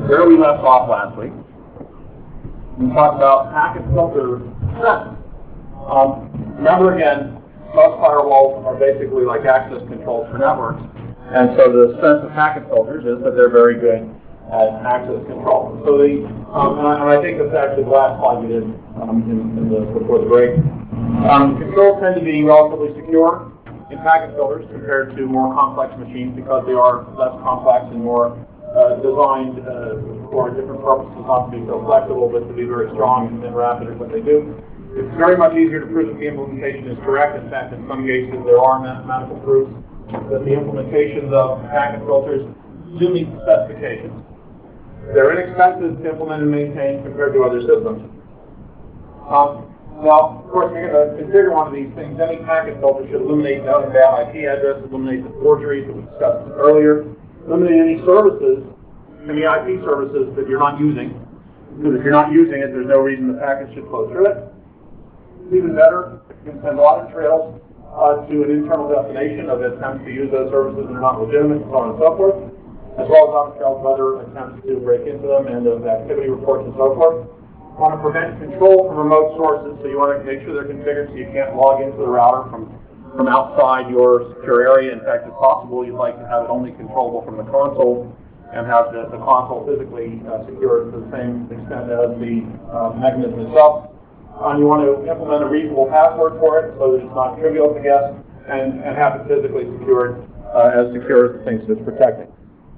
where we left off last week. We talked about packet filter strength. Remember again, most firewalls are basically like access controls for networks. And so the strength of packet filters is that they're very good at access control. So and I think that's actually the last slide we did before the break. Controls tend to be relatively secure in packet filters compared to more complex machines because they are less complex and more designed for different purposes, not to be so flexible, but to be very strong and rapid at what they do. It's very much easier to prove that the implementation is correct. In fact, in some cases, there are mathematical proofs that the implementations of packet filters do meet the specifications. They're inexpensive to implement and maintain compared to other systems. Now, of course, we're going to configure one of these things. Any packet filter should eliminate known and bad IP addresses, eliminate the forgeries that we discussed earlier, eliminate any services, any IP services that you're not using. Because if you're not using it, there's no reason the packet should flow through it. Even better, you can send audit trails to an internal destination of attempts to use those services that are not legitimate, and so on and so forth, as well as audit trails of other attempts to break into them and of activity reports and so forth. You want to prevent control from remote sources, so you want to make sure they're configured so you can't log into the router from outside your secure area. In fact, if possible, you'd like to have it only controllable from the console and have the console physically secured to the same extent as the mechanism itself. You want to implement a reasonable password for it so that it's not trivial to guess, and have it physically secured as secure as the things that it's protecting.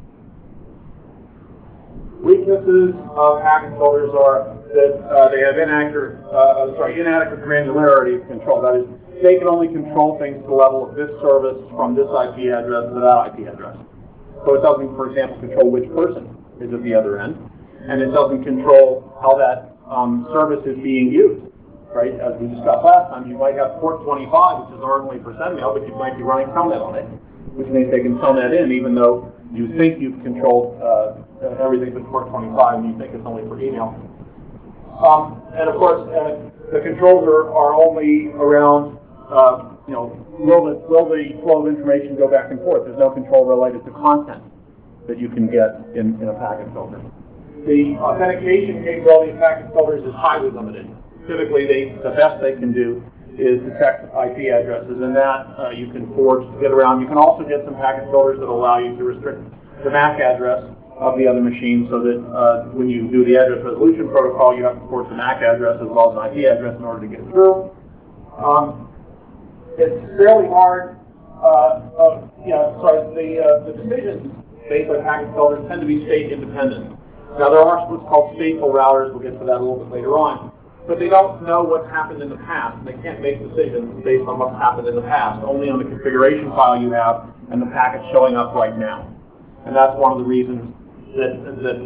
Weaknesses of packet filters are that they have inadequate granularity of control. That is, they can only control things to the level of this service from this IP address to that IP address. So it doesn't, for example, control which person is at the other end, and it doesn't control how that service is being used. Right, as we discussed last time, you might have port 25, which is normally for sendmail, but you might be running telnet on it, which means they can telnet in, even though you think you've controlled everything but port 25, and you think it's only for email. And of course, the controls are only around, will the flow of information go back and forth? There's no control related to content that you can get in a packet filter. The authentication capability of packet filters is highly limited. Typically, the best they can do is detect IP addresses, and that you can forge to get around. You can also get some packet filters that allow you to restrict the MAC address of the other machine, so that when you do the address resolution protocol, you have to forge the MAC address as well as an IP address in order to get through. It's fairly hard. The decisions based on packet filters tend to be state independent. Now, there are what's called stateful routers. We'll get to that a little bit later on. But they don't know what's happened in the past, and they can't make decisions based on what's happened in the past, only on the configuration file you have and the packet showing up right now. And that's one of the reasons that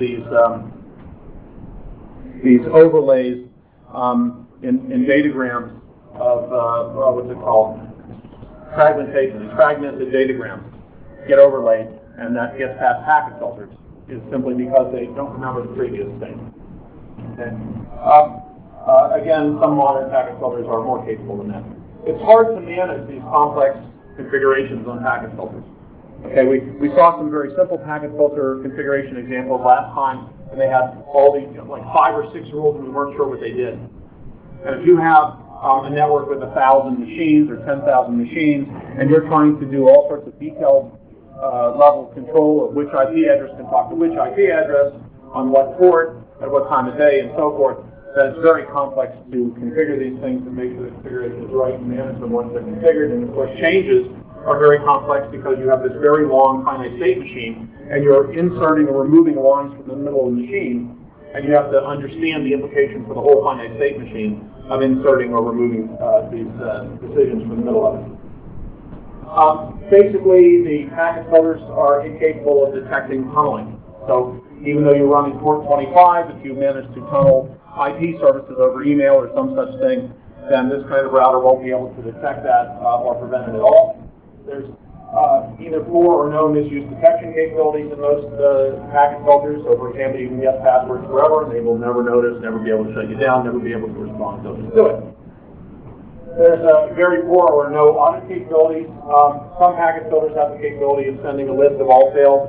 these overlays in datagrams of what's it called? Fragmentation. These fragmented datagrams get overlaid, and that gets past packet filters, is simply because they don't remember the previous thing. Okay. Again, some modern packet filters are more capable than that. It's hard to manage these complex configurations on packet filters. Okay, we saw some very simple packet filter configuration examples last time, and they had all these like 5 or 6 rules, and we weren't sure what they did. And if you have a network with 1,000 machines or 10,000 machines, and you're trying to do all sorts of detailed level of control of which IP address can talk to which IP address, on what port, at what time of day, and so forth, that it's very complex to configure these things and make sure the configuration is right and manage them once they're configured. And of course, changes are very complex because you have this very long finite state machine, and you're inserting or removing lines from the middle of the machine, and you have to understand the implication for the whole finite state machine of inserting or removing these decisions from the middle of it. Basically, the packet filters are incapable of detecting tunneling. So even though you're running port 25, if you manage to tunnel IP services over email or some such thing, then this kind of router won't be able to detect that or prevent it at all. There's either poor or no misuse detection capabilities in most packet filters. So, for example, you can get passwords forever, and they will never notice, never be able to shut you down, never be able to respond. They'll just do it. There's very poor or no audit capabilities. Some packet filters have the capability of sending a list of all failed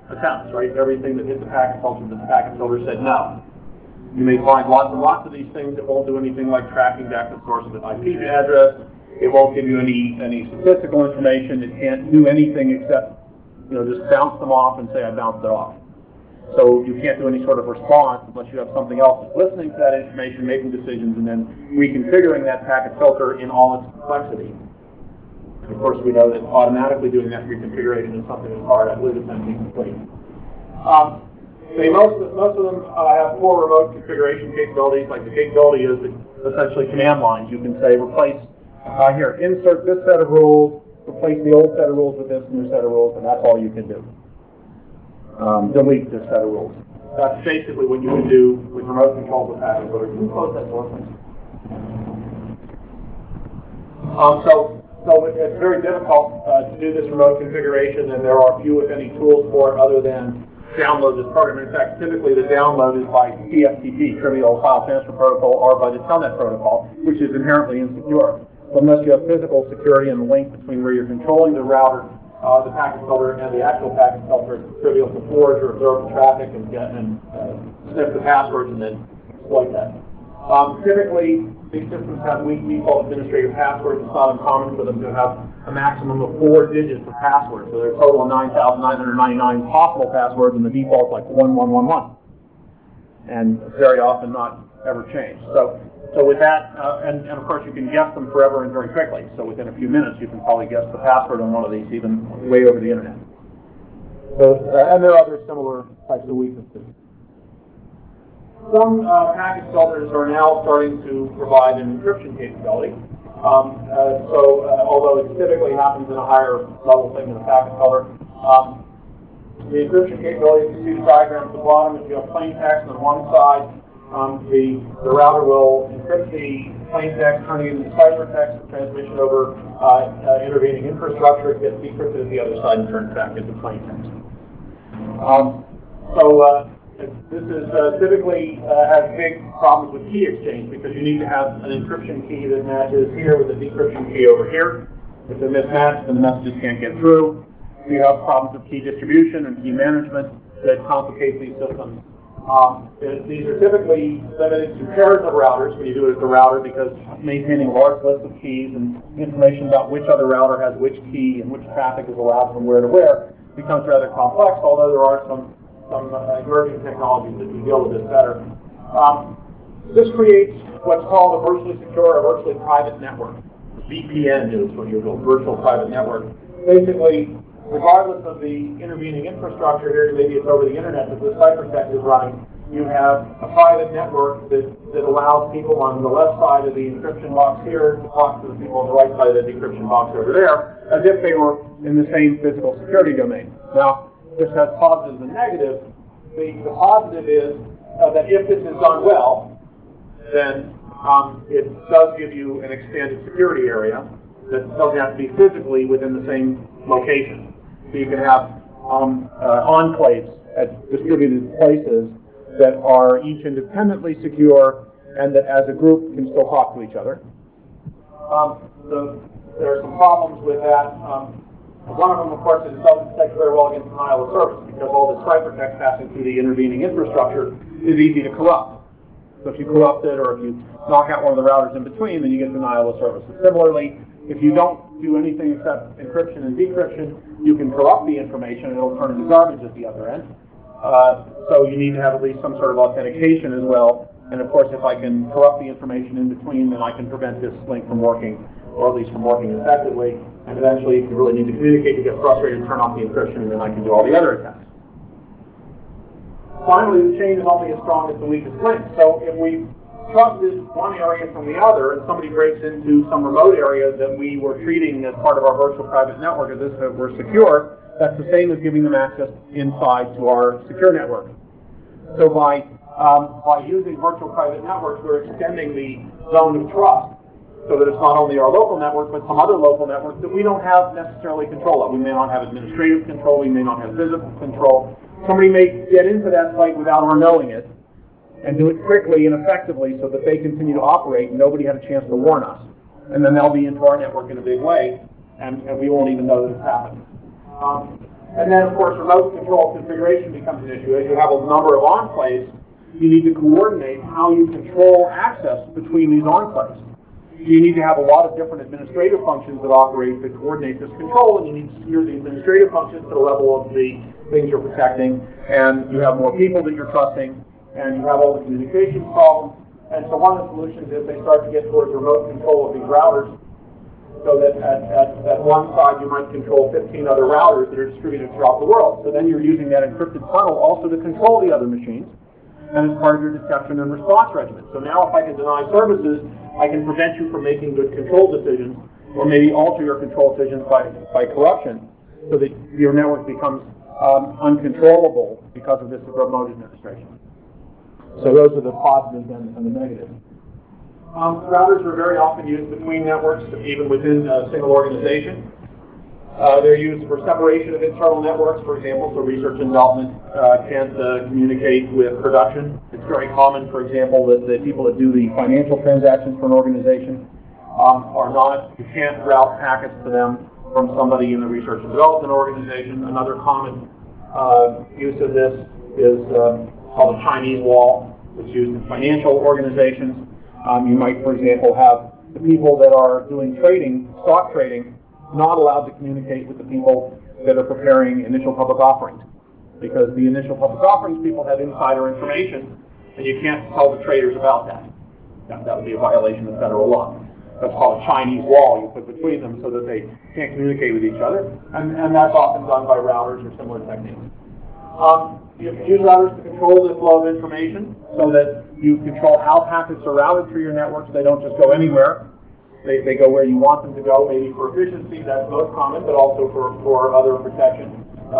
attempts, right? Everything that hit the packet filter, the packet filter said no. You may find lots and lots of these things that won't do anything like tracking back the source of an IP address. It won't give you any statistical information. It can't do anything except, just bounce them off and say, I bounced it off. So you can't do any sort of response unless you have something else that's listening to that information, making decisions, and then reconfiguring that packet filter in all its complexity. And of course, we know that automatically doing that reconfiguration is something that's hard. I believe it's incomplete. Most of them have poor remote configuration capabilities. Like the capability is essentially command lines. You can say replace here, insert this set of rules, replace the old set of rules with this new set of rules, and that's all you can do. Delete this set of rules. That's basically what you can do with remote control with packet filter. Can you close that door, please? So it's very difficult to do this remote configuration, and there are few, if any, tools for it other than download this program. In fact, typically the download is by TFTP, Trivial File Transfer Protocol, or by the Telnet protocol, which is inherently insecure. So unless you have physical security and the link between where you're controlling the router, the packet filter, and the actual packet filter, it's trivial to forge or observe the traffic and sniff the passwords and then exploit that. Typically, these systems have weak default administrator passwords. It's not uncommon for them to have a maximum of 4 digits of passwords. So there's a total of 9,999 possible passwords, and the default's like 1111. And it's very often not ever changed. So with that, and of course you can guess them forever and very quickly. So within a few minutes you can probably guess the password on one of these, even way over the internet. So, and there are other similar types of weaknesses. Some packet filters are now starting to provide an encryption capability. Although it typically happens in a higher level thing than a packet filter, the encryption capability, you can see the diagram at the bottom. If you have plain text on one side, the router will encrypt the plain text, turning it into ciphertext for transmission over intervening infrastructure. It gets decrypted at the other side and turned back into plain text. This is typically has big problems with key exchange because you need to have an encryption key that matches here with a decryption key over here. If they're mismatched, then the messages can't get through. So you have problems with key distribution and key management that complicate these systems. These are typically limited to pairs of routers when you do it at the router, because maintaining a large list of keys and information about which other router has which key and which traffic is allowed from where to where becomes rather complex, although there are some emerging technologies that can deal with this better. This creates what's called a virtually secure or virtually private network. VPN is what you call virtual private network. Basically, regardless of the intervening infrastructure here, maybe it's over the internet that the ciphertext is running, you have a private network that allows people on the left side of the encryption box here to talk to the people on the right side of the decryption box over there, as if they were in the same physical security domain. Now, this has positives and negatives. The positive is that if this is done well, then it does give you an expanded security area that doesn't have to be physically within the same location. So you can have enclaves at distributed places that are each independently secure and that as a group can still talk to each other. There are some problems with that. One of them, of course, is it doesn't protect very well against denial of service because all this ciphertext passing through the intervening infrastructure is easy to corrupt. So if you corrupt it or if you knock out one of the routers in between, then you get denial of service. And similarly, if you don't do anything except encryption and decryption, you can corrupt the information and it'll turn into garbage at the other end. So you need to have at least some sort of authentication as well. And of course, if I can corrupt the information in between, then I can prevent this link from working, or at least from working effectively. And eventually, if you really need to communicate, you get frustrated, turn off the encryption, and then I can do all the other attacks. Finally, the chain is only as strong as the weakest link. So if we trusted one area from the other, and somebody breaks into some remote area that we were treating as part of our virtual private network as if it were secure, that's the same as giving them access inside to our secure network. So by using virtual private networks, we're extending the zone of trust so that it's not only our local network, but some other local network that we don't have necessarily control of. We may not have administrative control, we may not have physical control. Somebody may get into that site without our knowing it, and do it quickly and effectively so that they continue to operate and nobody had a chance to warn us. And then they'll be into our network in a big way, and we won't even know that it's happened. And then, of course, remote control configuration becomes an issue. As you have a number of enclaves, you need to coordinate how you control access between these enclaves. So you need to have a lot of different administrative functions that operate to coordinate this control, and you need to secure the administrative functions to the level of the things you're protecting, and you have more people that you're trusting, and you have all the communications problems. And so one of the solutions is they start to get towards remote control of these routers, so that at one side you might control 15 other routers that are distributed throughout the world. So then you're using that encrypted tunnel also to control the other machines, and as part of your detection and response regimen. So now if I can deny services, I can prevent you from making good control decisions, or maybe alter your control decisions by corruption, so that your network becomes uncontrollable because of this remote administration. So those are the positives and the negatives. Routers are very often used between networks, even within a single organization. They're used for separation of internal networks, for example, so research and development can't communicate with production. It's very common, for example, that the people that do the financial transactions for an organization you can't route packets to them from somebody in the research and development organization. Another common use of this is called a Chinese wall. It's used in financial organizations. You might, for example, have the people that are doing trading, stock trading, not allowed to communicate with the people that are preparing initial public offerings, because the initial public offerings people have insider information, and you can't tell the traders about that. That would be a violation of federal law. That's called a Chinese wall you put between them so that they can't communicate with each other, and that's often done by routers or similar techniques. You can use routers to control the flow of information so that you control how packets are routed through your networks. They don't just go anywhere. They go where you want them to go, maybe for efficiency, that's most common, but also for other protection.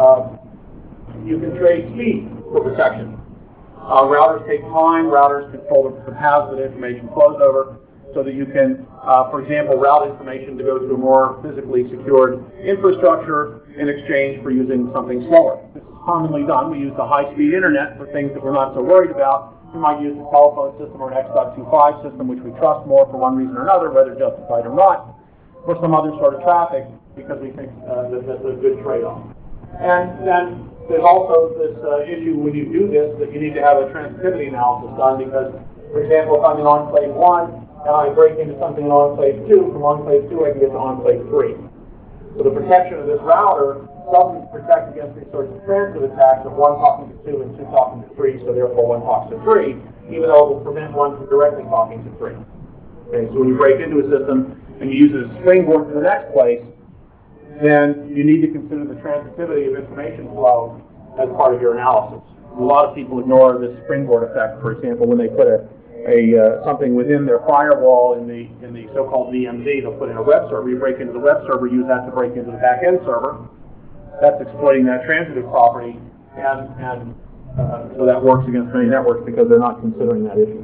You can trade speed for protection. Routers take time. Routers control the paths that information flows over, so that you can, for example, route information to go to a more physically secured infrastructure in exchange for using something slower. This is commonly done. We use the high-speed internet for things that we're not so worried about. We might use a telephone system or an X.25 system, which we trust more for one reason or another, whether justified or not, for some other sort of traffic, because we think that that's a good trade-off. And then there's also this issue when you do this that you need to have a transitivity analysis done, because, for example, if I'm in Enclave 1, and I break into something in Enclave 2, from Enclave 2 I can get to Enclave 3. So the protection of this router doesn't protect against these sorts of transit attacks of one talking to 2 and 2 talking to 3, so therefore one talks to 3, even though it will prevent one from directly talking to 3. Okay, so when you break into a system and you use it as a springboard to the next place, then you need to consider the transitivity of information flow as part of your analysis. A lot of people ignore this springboard effect. For example, when they put something within their firewall in the so-called VMZ, they'll put in a web server. You break into the web server, use that to break into the back-end server. That's exploiting that transitive property, and so that works against many networks because they're not considering that issue.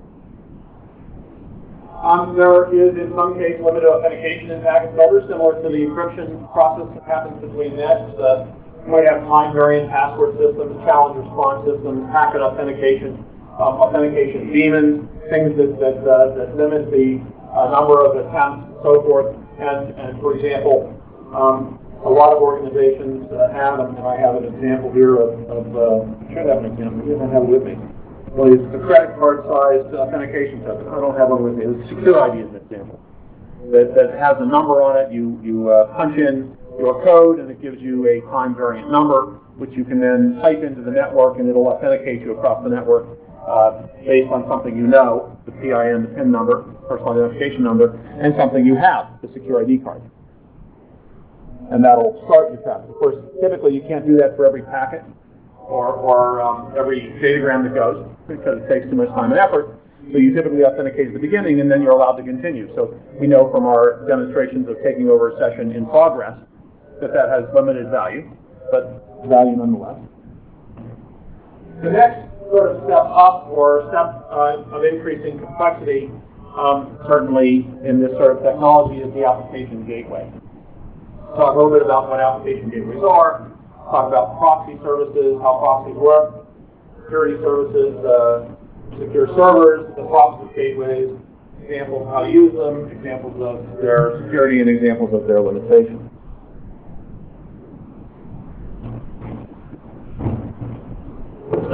There is, in some cases, limited authentication in packet filters, similar to the encryption process that happens between nets. You might have time-variant password systems, challenge response systems, packet authentication, authentication demons, things that limit the number of attempts, and so forth. And for example, a lot of organizations have, and I have an example here of I should have an example. I don't have it with me. Well, it's a credit card-sized authentication token. I don't have one with me. The Secure ID is an example that has a number on it. You punch in your code, and it gives you a time-variant number, which you can then type into the network, and it'll authenticate you across the network based on something you know, the PIN, the PIN number, personal identification number, and something you have, the Secure ID card. And that'll start your traffic. Of course, typically you can't do that for every packet or every datagram that goes, because it takes too much time and effort. So you typically authenticate at the beginning, and then you're allowed to continue. So we know from our demonstrations of taking over a session in progress that has limited value, but value nonetheless. The next sort of step up, or step of increasing complexity, certainly in this sort of technology, is the application gateway. Talk a little bit about what application gateways are, talk about proxy services, how proxies work, security services, secure servers, the problems with gateways, examples of how to use them, examples of their security, and examples of their limitations.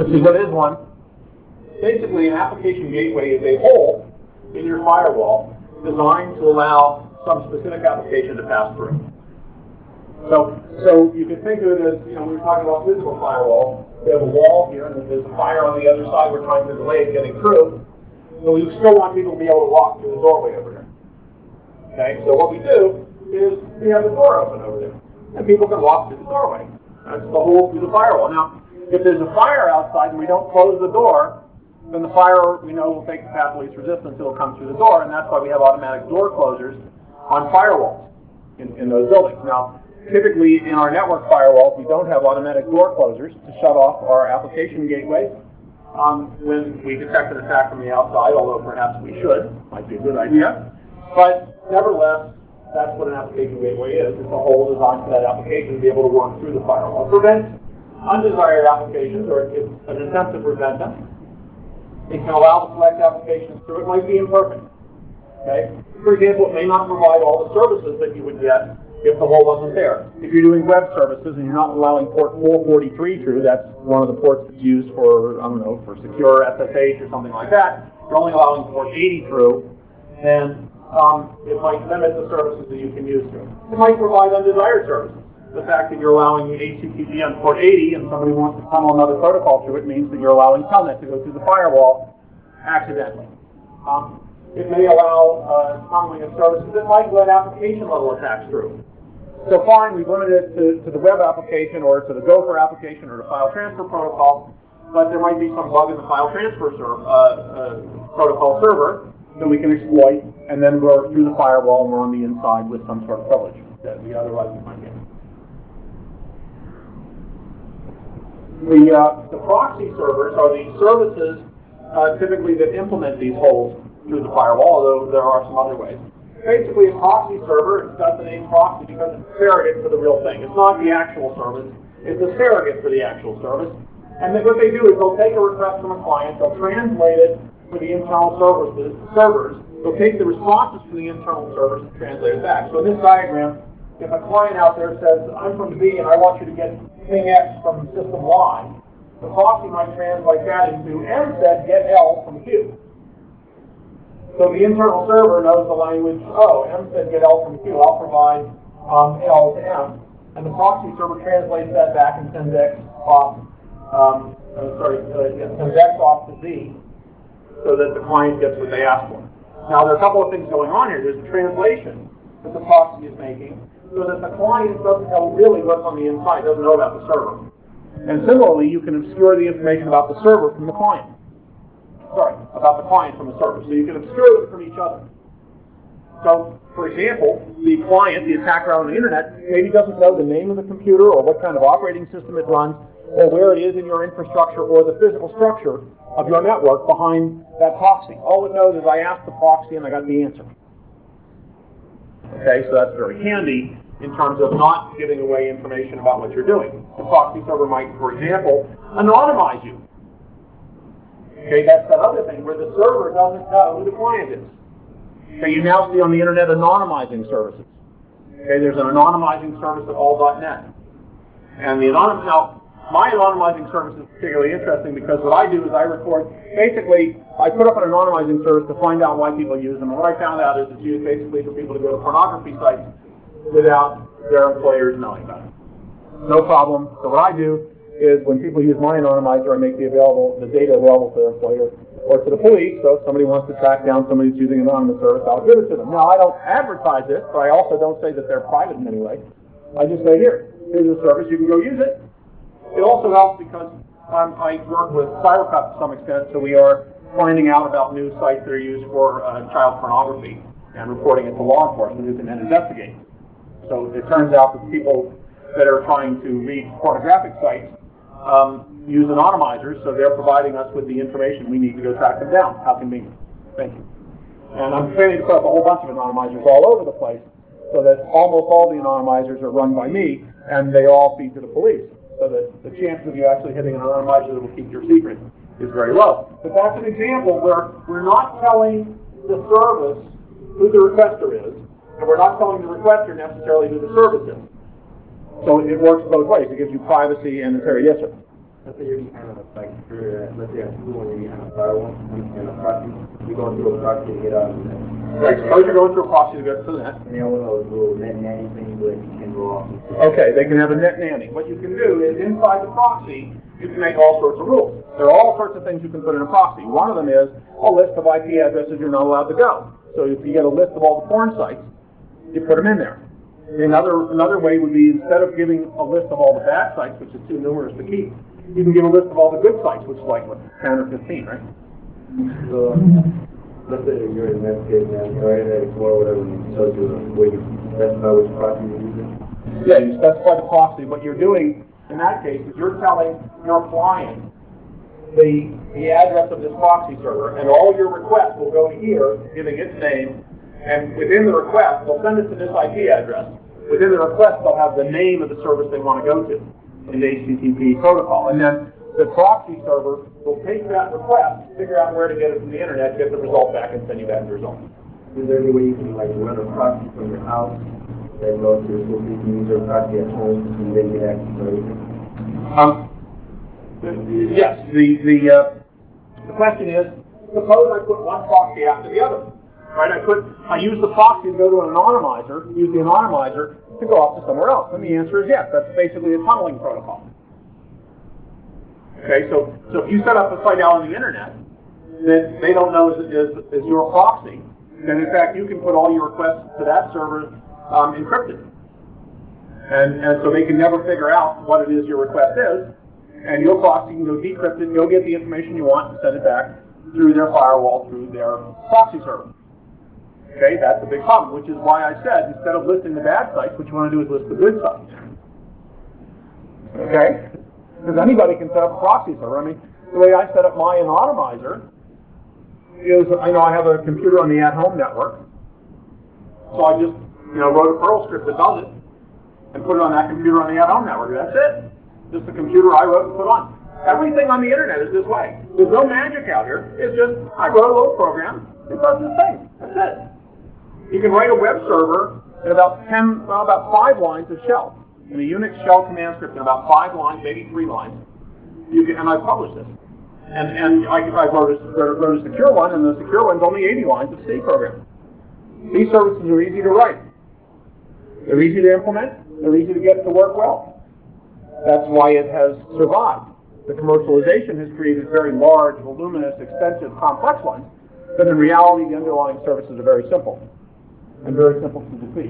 Let's see, what is one? Basically, an application gateway is a hole in your firewall designed to allow some specific application to pass through. So you can think of it as, we were talking about physical firewalls. We have a wall here, and there's a fire on the other side. We're trying to delay it getting through. But we still want people to be able to walk through the doorway over there. Okay, so what we do is we have the door open over there, and people can walk through the doorway. That's the hole through the firewall. Now, if there's a fire outside and we don't close the door, then the fire, we know, will take the path of least resistance. It'll come through the door, and that's why we have automatic door closers on firewalls in those buildings. Now, typically in our network firewalls, we don't have automatic door closers to shut off our application gateways when we detect an attack from the outside, although perhaps we should. Might be a good idea. But nevertheless, that's what an application gateway is. It's a hole designed for that application to be able to run through the firewall. It prevents undesired applications, or it's an attempt to prevent them. It can allow the select applications through. It might be imperfect. Okay? For example, it may not provide all the services that you would get if the hole wasn't there. If you're doing web services and you're not allowing port 443 through, that's one of the ports that's used for, I don't know, for secure SSH or something like that. You're only allowing port 80 through, then it might limit the services that you can use through. It might provide undesired services. The fact that you're allowing HTTP on port 80 and somebody wants to tunnel another protocol through it means that you're allowing Telnet to go through the firewall accidentally. It may allow tunneling of services that might let application level attacks through. So fine, we've limited it to the web application or to the Gopher application or the file transfer protocol, but there might be some bug in the file transfer protocol server that we can exploit, and then we're through the firewall and we're on the inside with some sort of privilege that we otherwise might get. The proxy servers are the services typically that implement these holes through the firewall, although there are some other ways. Basically, a proxy server, it's got the name proxy because it's a surrogate for the real thing. It's not the actual service. It's a surrogate for the actual service. And then what they do is they'll take a request from a client, they'll translate it for the internal servers. They'll take the responses from the internal servers and translate it back. So in this diagram, if a client out there says, I'm from Z and I want you to get thing X from system Y, the proxy might translate that into M said get L from Q. So the internal server knows the language, oh, M said get L from Q, I'll provide L to M. And the proxy server translates that back and sends X off, sends X off to Z so that the client gets what they asked for. Now there are a couple of things going on here. There's a translation that the proxy is making so that the client doesn't know really what's on the inside, doesn't know about the server. And similarly, you can obscure the information about the server from the client. About the client from the server. So you can obscure them from each other. So, for example, the client, the attacker on the internet, maybe doesn't know the name of the computer or what kind of operating system it runs or where it is in your infrastructure or the physical structure of your network behind that proxy. All it knows is I asked the proxy and I got the answer. Okay, so that's very handy in terms of not giving away information about what you're doing. The proxy server might, for example, anonymize you. Okay, that's that other thing where the server doesn't know who the client is. Okay, you now see on the internet anonymizing services. Okay, there's an anonymizing service at all.net. And now, my anonymizing service is particularly interesting because what I do is I record, basically, I put up an anonymizing service to find out why people use them. And what I found out is it's used basically for people to go to pornography sites without their employers knowing about it. No problem. So what I do is when people use my anonymizer, I make the data available to their employer or to the police. So if somebody wants to track down somebody who's using an anonymous service, I'll give it to them. Now, I don't advertise this, but I also don't say that they're private in any way. I just say, here's a service, you can go use it. It also helps because I work with CyberCut to some extent, so we are finding out about new sites that are used for child pornography and reporting it to law enforcement who can then investigate. So it turns out that people that are trying to read pornographic sites use anonymizers, so they're providing us with the information we need to go track them down. How convenient. Thank you. And I'm planning to put up a whole bunch of anonymizers all over the place so that almost all the anonymizers are run by me and they all feed to the police. So that the chances of you actually hitting an anonymizer that will keep your secret is very low. But that's an example where we're not telling the service who the requester is, and we're not telling the requester necessarily who the service is. So it works both ways. It gives you privacy and it's very, yes, sir. let's say you're behind a, like, for, let's say a school and you're behind a firewall, and a proxy, you're going through a proxy to get out of the net. Right, suppose you're going through a proxy to get to the net. And they all know those little net nanny things that you can go off. Okay, they can have a net nanny. What you can do is inside the proxy, you can make all sorts of rules. There are all sorts of things you can put in a proxy. One of them is a list of IP addresses you're not allowed to go. So if you get a list of all the porn sites, you put them in there. Another way would be, instead of giving a list of all the bad sites, which is too numerous to keep, you can give a list of all the good sites, which is like, what, 10 or 15, right? So, let's say you're in Netscape now, you're in Explorer, whatever, and it shows you the way you specify which proxy you're using. Yeah, you specify the proxy. What you're doing in that case is you're telling your client the address of this proxy server, and all your requests will go to here, giving its name, and within the request, they'll send it to this IP address. Within the request, they'll have the name of the service they want to go to in the HTTP protocol. And then the proxy server will take that request, figure out where to get it from the internet, get the result back, and send you back the result. Is there any way you can, like, run a proxy from your house that goes to your school, so you can use your proxy at home and then get access to everything? Yes. The question is, suppose I put one proxy after the other. Right? I use the proxy to go to an anonymizer, use the anonymizer to go off to somewhere else. And the answer is yes. That's basically a tunneling protocol. Okay, so if you set up a site out on the internet that they don't know is your proxy, then in fact you can put all your requests to that server encrypted. And so they can never figure out what it is your request is, and your proxy can go decrypt it, go get the information you want and send it back through their firewall, through their proxy server. Okay, that's a big problem, which is why I said, instead of listing the bad sites, what you want to do is list the good sites. Okay? Because anybody can set up a proxy server. I mean, the way I set up my anonymizer is, I have a computer on the at-home network, so I just, wrote a Perl script that does it, and put it on that computer on the at-home network. That's it. Just a computer I wrote and put on. Everything on the internet is this way. There's no magic out here. It's just, I wrote a little program, it does this thing. That's it. You can write a web server in about 5 lines of shell. In a Unix shell command script in about 5 lines, maybe 3 lines. And I published this. And I wrote a secure one, and the secure one's only 80 lines of C program. These services are easy to write. They're easy to implement. They're easy to get to work well. That's why it has survived. The commercialization has created very large, voluminous, expensive, complex ones, but in reality, the underlying services are very simple, and very simple to defeat.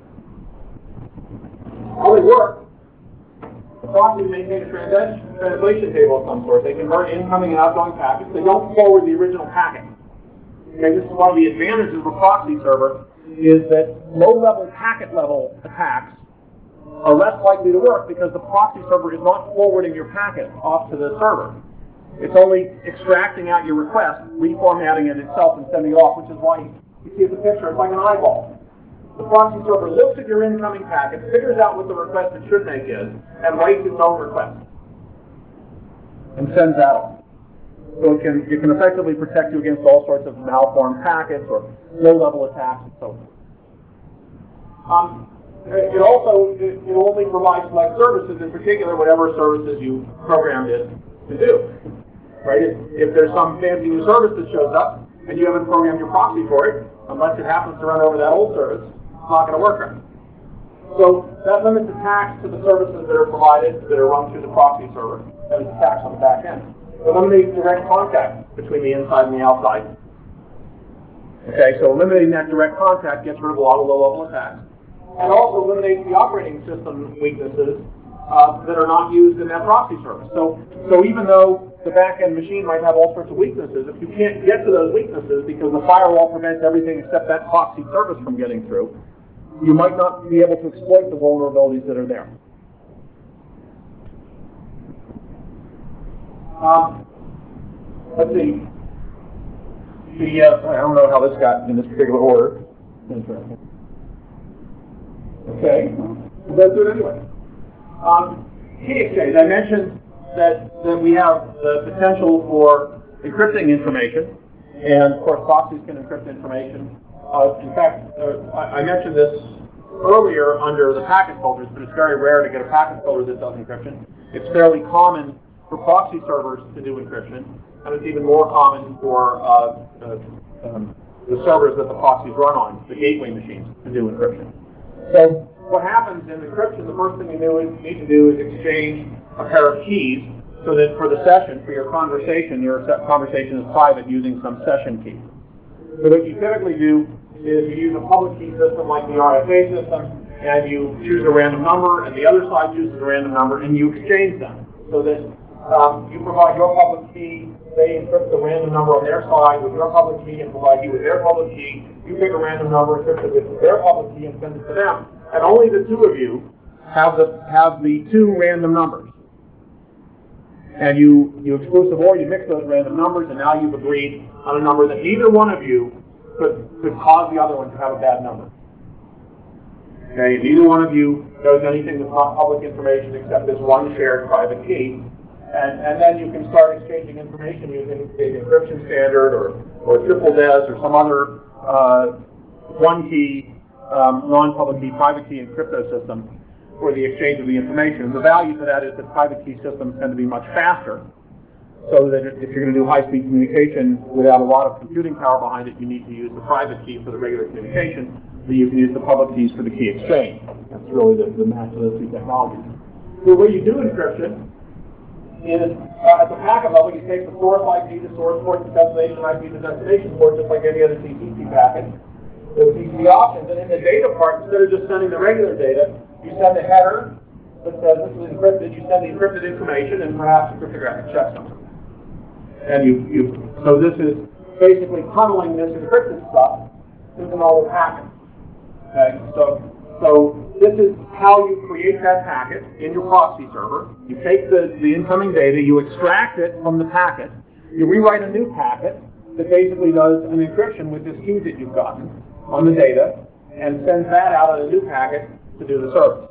How they work? The proxies maintain a translation table of some sort. They convert incoming and outgoing packets. They don't forward the original packet. Okay, this is one of the advantages of a proxy server, is that low-level, packet-level attacks are less likely to work because the proxy server is not forwarding your packet off to the server. It's only extracting out your request, reformatting it itself, and sending it off, which is why you see at the picture, it's like an eyeball. The proxy server looks at your incoming packet, figures out what the request it should make is, and writes its own request, and sends that off. So it can effectively protect you against all sorts of malformed packets or low-level attacks and so forth. It only provides select services, in particular whatever services you programmed it to do. Right? If there's some fancy new service that shows up and you haven't programmed your proxy for it, unless it happens to run over that old service, it's not going to work right. So that limits attacks to the services that are provided, that are run through the proxy server, and it's attacks on the back end. It eliminates direct contact between the inside and the outside. Okay, so eliminating that direct contact gets rid of a lot of low-level attacks. And also eliminates the operating system weaknesses that are not used in that proxy service. So even though the back-end machine might have all sorts of weaknesses, if you can't get to those weaknesses because the firewall prevents everything except that proxy service from getting through, you might not be able to exploit the vulnerabilities that are there. Let's see. I don't know how this got in this particular order. Interesting. Okay, let's do it anyway. Key exchange. I mentioned that we have the potential for encrypting information, and of course proxies can encrypt information. In fact, I mentioned this earlier under the packet filters, but it's very rare to get a packet filter that does encryption. It's fairly common for proxy servers to do encryption, and it's even more common for the servers that the proxies run on, the gateway machines, to do encryption. So what happens in encryption, the first thing you need to do is exchange a pair of keys so that for the session, for your conversation is private using some session key. So what you typically do is you use a public key system like the RSA system, and you choose a random number, and the other side chooses a random number, and you exchange them. So that you provide your public key, they encrypt the random number on their side with your public key and provide you with their public key. You pick a random number, encrypt it with their public key, and send it to them. And only the two of you have the two random numbers. And you exclusive OR, you mix those random numbers, and now you've agreed on a number that neither one of you could cause the other one to have a bad number. Okay, neither one of you knows anything that's not public information except this one shared private key. And then you can start exchanging information using the encryption standard or triple DES or some other one key, non-public key, private key and crypto system for the exchange of the information. And the value to that is that private key systems tend to be much faster, so that if you're going to do high-speed communication without a lot of computing power behind it, you need to use the private key for the regular communication, but you can use the public keys for the key exchange. That's really the match of those two technologies. So the way you do encryption is at the packet level, you take the source IP, the source port, the destination IP, the destination port, just like any other TCP packet. The TCP options, and in the data part, instead of just sending the regular data, you send a header that says this is encrypted. You send the encrypted information and perhaps a cryptographic checksum. And so this is basically tunneling this encrypted stuff into all the packet. Okay, so this is how you create that packet in your proxy server. You take the incoming data, you extract it from the packet, you rewrite a new packet that basically does an encryption with this key that you've gotten on the data and sends that out in a new packet to do the service.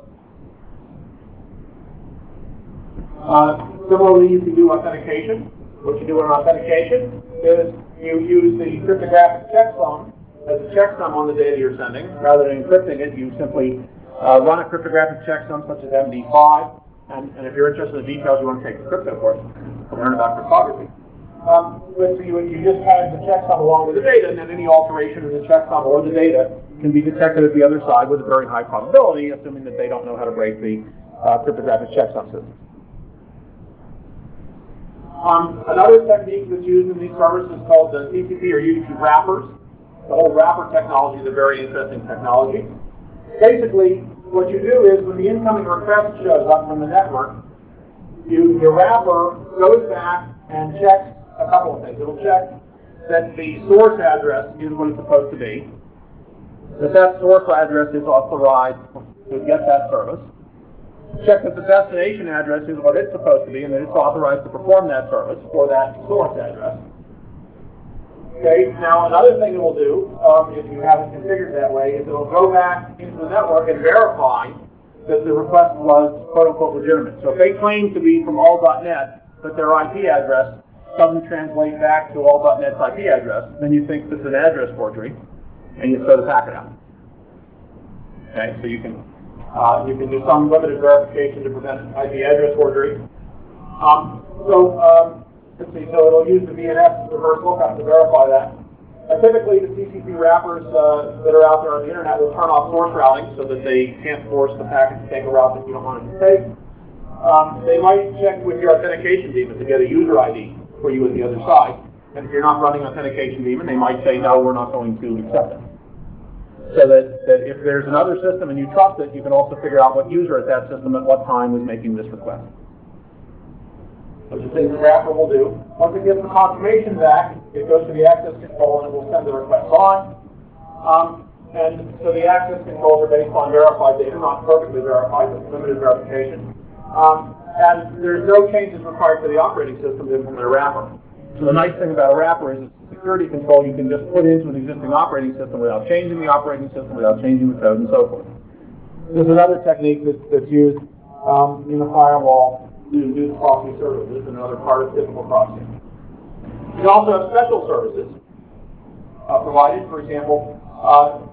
Similarly, you can do authentication. What you do in authentication is you use the cryptographic checksum as a checksum on the data you're sending. Rather than encrypting it, you simply run a cryptographic checksum such as MD5. And if you're interested in the details, you want to take the crypto course to learn about cryptography. But so you just tag the checksum along with the data, and then any alteration in the checksum or the data can be detected at the other side with a very high probability, assuming that they don't know how to break the cryptographic checksum system. Another technique that's used in these servers is called the TCP or UDP wrappers. The whole wrapper technology is a very interesting technology. Basically, what you do is when the incoming request shows up from the network, your wrapper goes back and checks a couple of things. It'll check that the source address is what it's supposed to be, that source address is authorized to get that service. Check that the destination address is what it's supposed to be and that it's authorized to perform that service for that source address. Okay, now another thing it will do, if you have it configured that way, is it'll go back into the network and verify that the request was quote-unquote legitimate. So if they claim to be from all.net, but their IP address doesn't translate back to all.net's IP address, then you think this is an address forgery, and you throw the packet out. Okay, so you can do some limited verification to prevent IP address forgery. Let's see, so it'll use the VNS reverse lookup to verify that. Typically, the TCP wrappers that are out there on the internet will turn off source routing so that they can't force the packet to take a route that you don't want it to take. They might check with your authentication daemon to get a user ID for you at the other side. And if you're not running authentication daemon, they might say, no, we're not going to accept it. So that if there's another system and you trust it, you can also figure out what user at that system at what time was making this request. Which is things the wrapper will do. Once it gets the confirmation back, it goes to the access control and it will send the request on. And so the access controls are based on verified data, not perfectly verified, but limited verification. And there's no changes required for the operating system to implement a wrapper. So the nice thing about a wrapper is it's a security control you can just put into an existing operating system without changing the operating system, without changing the code, and so forth. There's another technique that's used in the firewall to do proxy services, another part of typical proxy. You also have special services provided. For example,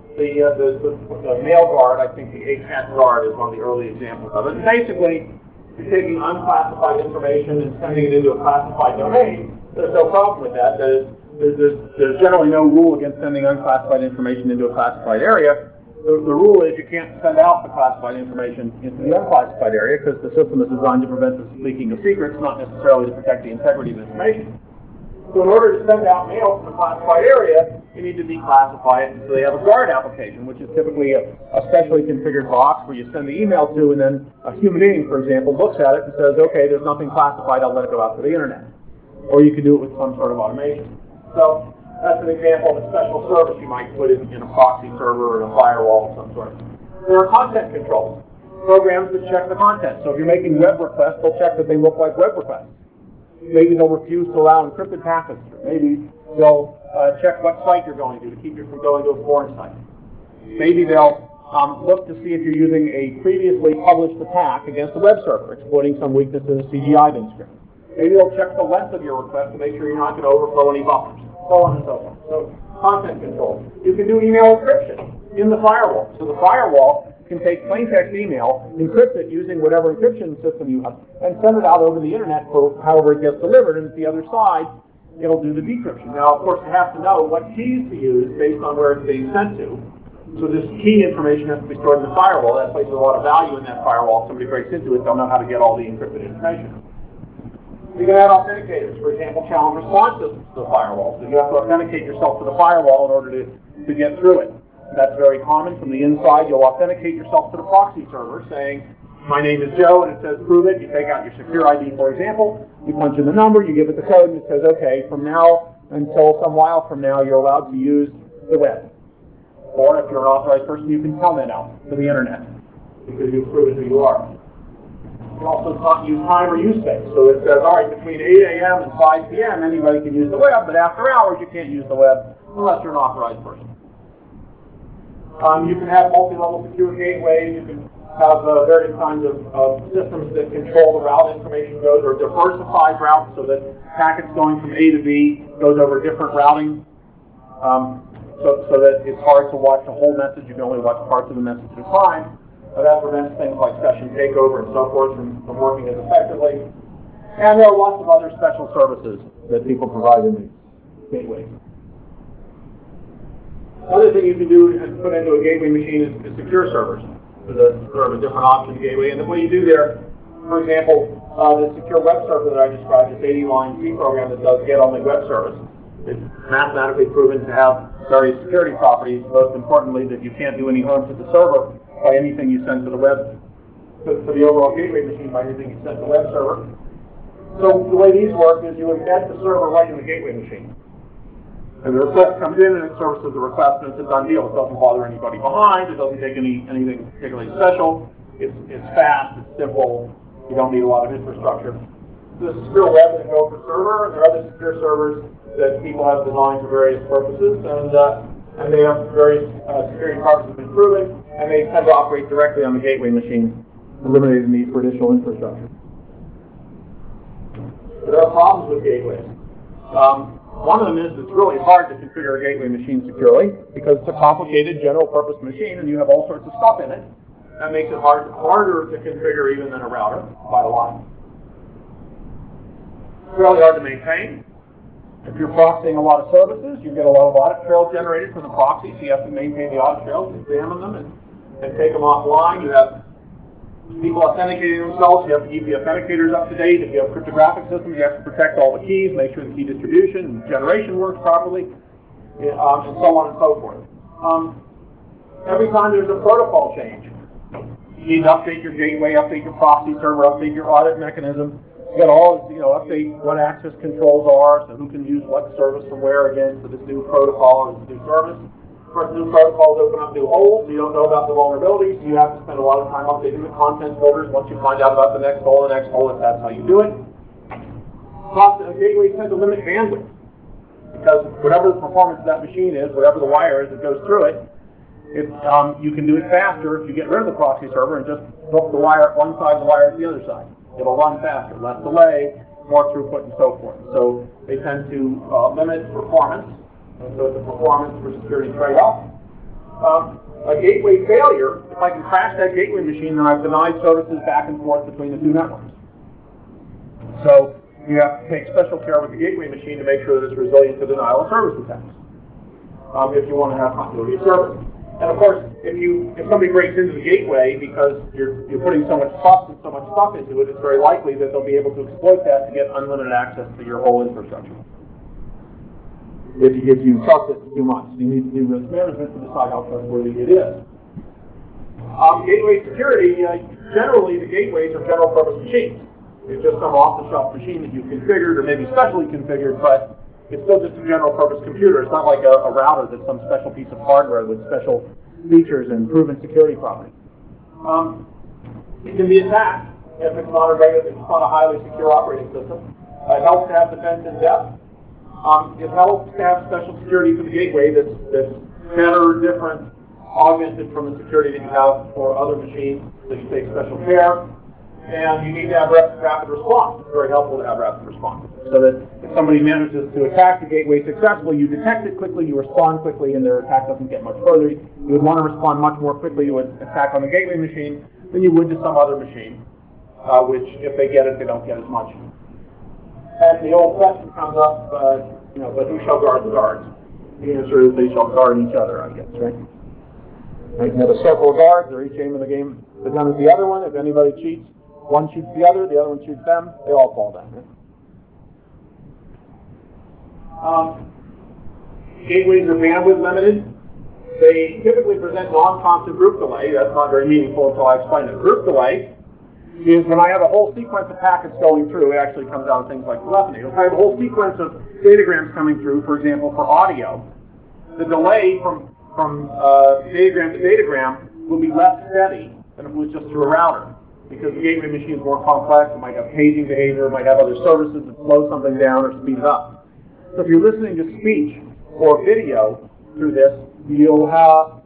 the mail guard, I think the 8-hat guard is one of the early examples of it. And basically, you're taking unclassified information and sending it into a classified domain, there's no problem with that. That is, there's generally no rule against sending unclassified information into a classified area. The rule is you can't send out the classified information into the unclassified area because the system is designed to prevent the leaking of secrets, not necessarily to protect the integrity of information. So in order to send out mail from a classified area, you need to declassify it. So they have a guard application, which is typically a specially configured box where you send the email to, and then a human being, for example, looks at it and says, okay, there's nothing classified, I'll let it go out to the internet. Or you can do it with some sort of automation. So that's an example of a special service you might put in a proxy server or in a firewall of some sort. There are content controls, programs that check the content. So if you're making web requests, they'll check that they look like web requests. Maybe they'll refuse to allow encrypted packets. Maybe they'll check what site you're going to keep you from going to a foreign site. Maybe they'll look to see if you're using a previously published attack against a web server, exploiting some weakness in a CGI bin script. Maybe they'll check the length of your request to make sure you're not going to overflow any buffers, so on and so forth. So content control. You can do email encryption in the firewall. So the firewall can take plain text email, encrypt it using whatever encryption system you have, and send it out over the internet for however it gets delivered, and at the other side, it'll do the decryption. Now, of course, you have to know what keys to use based on where it's being sent to. So this key information has to be stored in the firewall. That places a lot of value in that firewall. If somebody breaks into it, they'll know how to get all the encrypted information. You can add authenticators, for example, challenge response systems to the firewall. So you have to authenticate yourself to the firewall in order to get through it. That's very common. From the inside, you'll authenticate yourself to the proxy server saying, my name is Joe, and it says prove it. You take out your secure ID, for example. You punch in the number, you give it the code, and it says, okay, from now until some while from now, you're allowed to use the web. Or if you're an authorized person, you can telnet out to the internet because you've proven who you are. You can also use time or use space. So it says, all right, between 8 a.m. and 5 p.m., anybody can use the web, but after hours, you can't use the web unless you're an authorized person. You can have multi-level secure gateways. You can have various kinds of systems that control the route information goes, or diversified routes so that packets going from A to B goes over different routing, so that it's hard to watch the whole message. You can only watch parts of the message at a time. That prevents things like session takeover and so forth from working as effectively. And there are lots of other special services that people provide in these gateways. Another thing you can do and put into a gateway machine is secure servers. There's a sort of a different option gateway. And what you do there, for example, the secure web server that I described, this 80-line C program that does get-only web service. It's mathematically proven to have various security properties, most importantly that you can't do any harm to the server by anything you send to the web, to the overall gateway machine by anything you send to the web server. So the way these work is you embed the server right in the gateway machine. And the request comes in and it services the request, and it's a done deal. It doesn't bother anybody behind. It doesn't take anything particularly special. It's fast. It's simple. You don't need a lot of infrastructure. This is secure web and Gopher server. There are other secure servers that people have designed for various purposes, and they have various security properties have been proven, and they tend to operate directly on the gateway machine, eliminating the need for additional infrastructure. There are problems with gateways. One of them is it's really hard to configure a gateway machine securely because it's a complicated general-purpose machine and you have all sorts of stuff in it. That makes it harder to configure even than a router by a lot. It's really hard to maintain. If you're proxying a lot of services, you get a lot of audit trails generated from the proxy, so you have to maintain the audit trails, examine them, and take them offline. You have people authenticating themselves. You have to keep the authenticators up to date. If you have cryptographic systems, you have to protect all the keys, make sure the key distribution and generation works properly, and so on and so forth. Every time there's a protocol change, you need to update your gateway, update your proxy server, update your audit mechanism. You got to always, update what access controls are, so who can use what service from where again for this new protocol or this new service. Of course, new protocols open up new holes, so you don't know about the vulnerabilities, so you have to spend a lot of time updating the content filters once you find out about the next hole, if that's how you do it. Gateways tend to limit bandwidth, because whatever the performance of that machine is, whatever the wire is that goes through it, you can do it faster if you get rid of the proxy server and just hook the wire at one side, the wire at the other side. It'll run faster, less delay, more throughput, and so forth. So they tend to limit performance. And so it's a performance for security trade-off. A gateway failure, if I can crash that gateway machine, then I've denied services back and forth between the two networks. So you have to take special care with the gateway machine to make sure that it's resilient to denial of service attacks. If you want to have continuity of service. And of course, if somebody breaks into the gateway because you're putting so much trust and so much stuff into it, it's very likely that they'll be able to exploit that to get unlimited access to your whole infrastructure. If you trust it too much, you need to do risk management to decide how trustworthy it is. Gateway security, generally the gateways are general purpose machines. It's just some off-the-shelf machine that you configured or maybe specially configured, but it's still just a general purpose computer. It's not like a router that's some special piece of hardware with special features and proven security properties. It can be attacked if it's not a highly secure operating system. It helps to have defense in depth. It helps to have special security for the gateway that's better, different, augmented from the security that you have for other machines, so you take special care. And you need to have rapid response. It's very helpful to have rapid response. So that if somebody manages to attack the gateway successfully, you detect it quickly, you respond quickly, and their attack doesn't get much further. You would want to respond much more quickly to an attack on the gateway machine than you would to some other machine, which, if they get it, they don't get as much. And the old question comes up, but who shall guard the guards? The answer is they shall guard each other, I guess, right? You can have a circle of guards, they're each aiming the gun at the other one. If anybody cheats, one shoots the other one shoots them, they all fall down. Right? Gateways are bandwidth limited. They typically present non-constant group delay. That's not very meaningful until I explain it. Group delay is when I have a whole sequence of packets going through. It actually comes out of things like telephony. If I have a whole sequence of datagrams coming through, for example, for audio, the delay from datagram to datagram will be less steady than if it was just through a router. Because the gateway machine is more complex, it might have paging behavior, it might have other services that slow something down or speed it up. So if you're listening to speech or video through this, you'll have